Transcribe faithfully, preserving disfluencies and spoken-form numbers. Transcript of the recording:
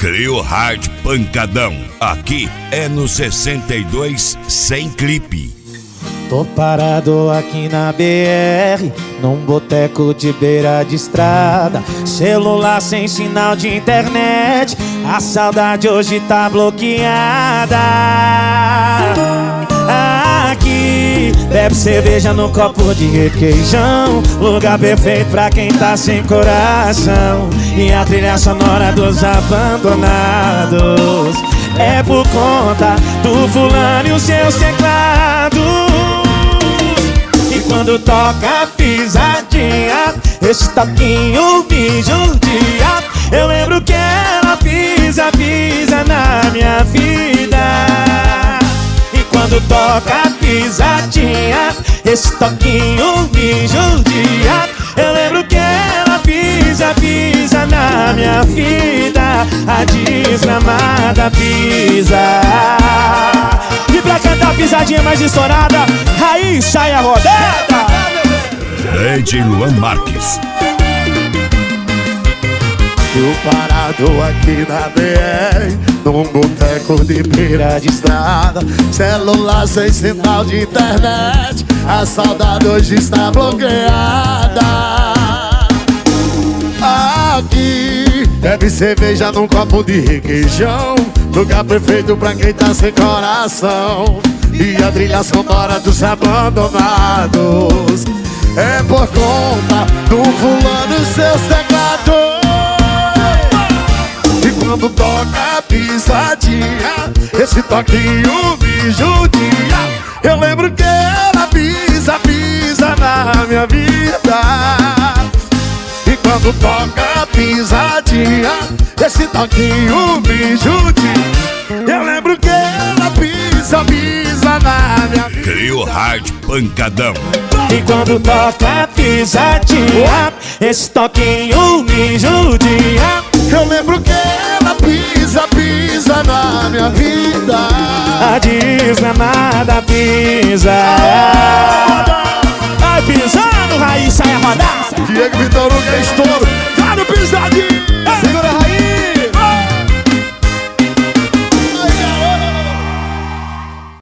Crio Hard Pancadão. Aqui é no sessenta e dois sem clipe. Tô parado aqui na B R, num boteco de beira de estrada. Celular sem sinal de internet, a saudade hoje tá bloqueada. Aqui, bebe cerveja no copo de requeijão, lugar perfeito pra quem tá sem coração. E a trilha sonora dos abandonados é por conta do fulano e os seus teclados. E quando toca pisadinha, esse toquinho me judia. Eu lembro que ela pisa, pisa na minha vida. E quando toca pisadinha, esse toquinho me judia. Eu lembro que ela pisa, pisa na minha vida. A desgramada pisa. E pra cantar a pisadinha mais estourada, aí sai a rodada. Ed Luan Marques. Eu parado aqui na B R, num boteco de beira de estrada. Celular sem sinal de internet, a saudade hoje está bloqueada. Aqui, bebe cerveja num copo de requeijão, lugar perfeito pra quem tá sem coração. E a trilha sonora dos abandonados é por conta do fulano e seus teclados. E quando toca a pisadinha, esse toquinho me judia. Eu lembro que ela pisa, pisa na minha vida. E quando toca a pisadinha, esse toquinho me judia. Eu lembro que ela pisa, pisa na minha vida. Crio Hard Pancadão. E quando toca a pisadinha, esse toquinho me judia. Eu lembro que ela pisa, pisa na minha vida. A desgramada pisa. Vai pisando, raiz sai a rodar. Diego Vitor Hugo é estouro. Tá no pisadinho.